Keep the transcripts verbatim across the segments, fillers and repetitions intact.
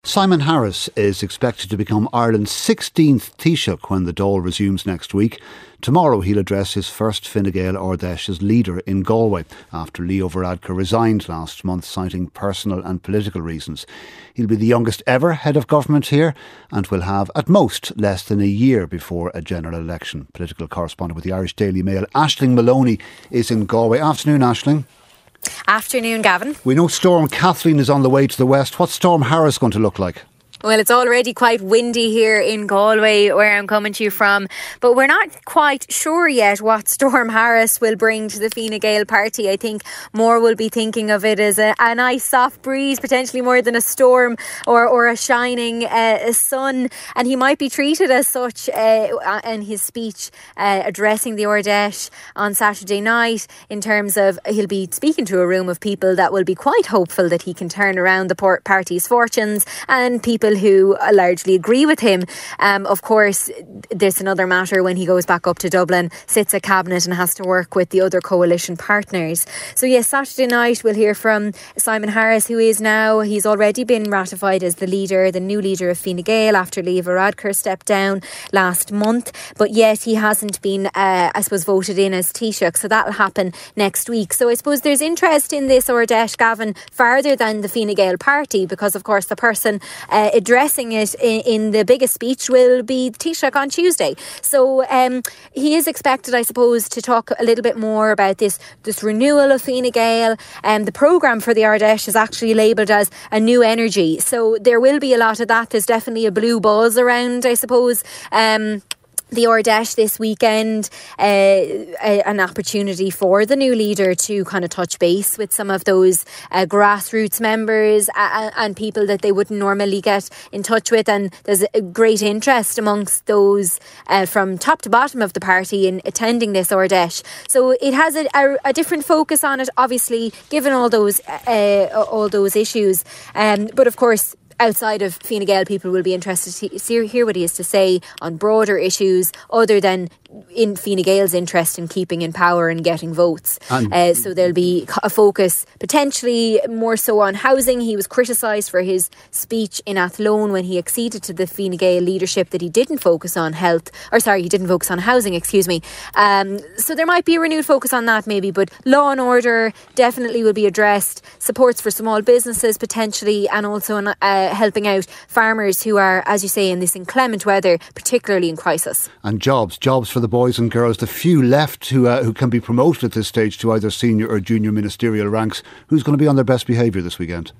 Simon Harris is expected to become Ireland's sixteenth Taoiseach when the Dáil resumes next week. Tomorrow he'll address his first Fine Gael Ardèche as leader in Galway after Leo Varadkar resigned last month citing personal and political reasons. He'll be the youngest ever head of government here and will have at most less than a year before a general election. Political correspondent with the Irish Daily Mail, Aisling Maloney, is in Galway. Afternoon, Aisling. Afternoon, Gavin. We know Storm Kathleen is on the way to the west. What's Storm Harris going to look like? Well, it's already quite windy here in Galway, where I'm coming to you from, but we're not quite sure yet what Storm Harris will bring to the Fine Gael party. I think more will be thinking of it as a, a nice soft breeze, potentially more than a storm or, or a shining uh, sun, and he might be treated as such uh, in his speech uh, addressing the Ardèche on Saturday night, in terms of he'll be speaking to a room of people that will be quite hopeful that he can turn around the party's fortunes, and people who largely agree with him. Um, of course, there's another matter when he goes back up to Dublin, sits at cabinet and has to work with the other coalition partners. So yes, Saturday night we'll hear from Simon Harris, who is now, he's already been ratified as the leader, the new leader of Fine Gael after Leo Varadkar stepped down last month. But yet he hasn't been, uh, I suppose, voted in as Taoiseach. So that'll happen next week. So I suppose there's interest in this Ardèche, Gavin, farther than the Fine Gael party, because of course the person uh, addressing it in, in the biggest speech will be Taoiseach on Tuesday. So um, he is expected, I suppose, to talk a little bit more about this this renewal of Fine Gael. Um, the programme for the Ardèche is actually labelled as a new energy. So there will be a lot of that. There's definitely a blue buzz around, I suppose. Um The Ardèche this weekend, uh, a, an opportunity for the new leader to kind of touch base with some of those uh, grassroots members uh, and people that they wouldn't normally get in touch with. And there's a great interest amongst those uh, from top to bottom of the party in attending this Ardèche. So it has a, a, a different focus on it, obviously, given all those uh, all those issues. Um, but of course, outside of Fine Gael, people will be interested to see, hear what he has to say on broader issues other than in Fine Gael's interest in keeping in power and getting votes. And uh, so there'll be a focus potentially more so on housing. He was criticised for his speech in Athlone when he acceded to the Fine Gael leadership that he didn't focus on health, or sorry, he didn't focus on housing, excuse me. Um, so there might be a renewed focus on that maybe, but law and order definitely will be addressed, supports for small businesses potentially, and also uh, helping out farmers who are, as you say, in this inclement weather, particularly in crisis. And jobs, jobs for the boys and girls, the few left who uh, who can be promoted at this stage to either senior or junior ministerial ranks. Who's going to be on their best behaviour this weekend?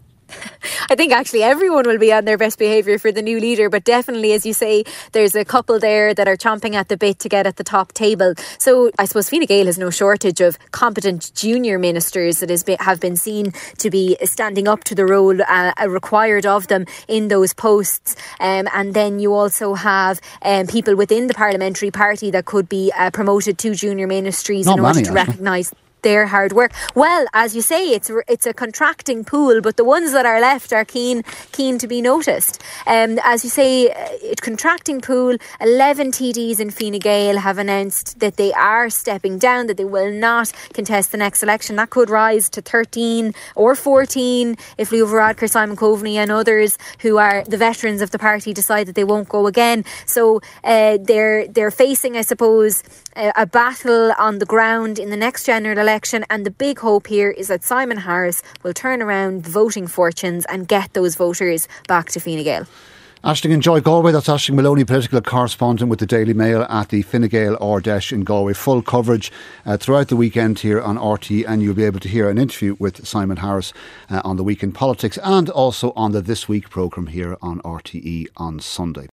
I think actually everyone will be on their best behaviour for the new leader, but definitely, as you say, there's a couple there that are chomping at the bit to get at the top table. So I suppose Fine Gael has no shortage of competent junior ministers that has been, have been seen to be standing up to the role uh, required of them in those posts. Um, and then you also have um, people within the parliamentary party that could be uh, promoted to junior ministries Not in order many, to recognise their hard work. Well, as you say, it's it's a contracting pool, but the ones that are left are keen keen to be noticed. Um, as you say, uh, contracting pool, eleven T Ds in Fine Gael have announced that they are stepping down, that they will not contest the next election. That could rise to thirteen or fourteen if Leo Varadkar, Simon Coveney and others who are the veterans of the party decide that they won't go again. So uh, they're they're facing, I suppose, a, a battle on the ground in the next general election. Election, and the big hope here is that Simon Harris will turn around the voting fortunes and get those voters back to Fine Gael. Aisling, enjoy Galway. That's Aisling Maloney, political correspondent with the Daily Mail at the Fine Gael Ardèche in Galway. Full coverage uh, throughout the weekend here on R T E, and you'll be able to hear an interview with Simon Harris uh, on the Week in Politics and also on the This Week programme here on R T E on Sunday.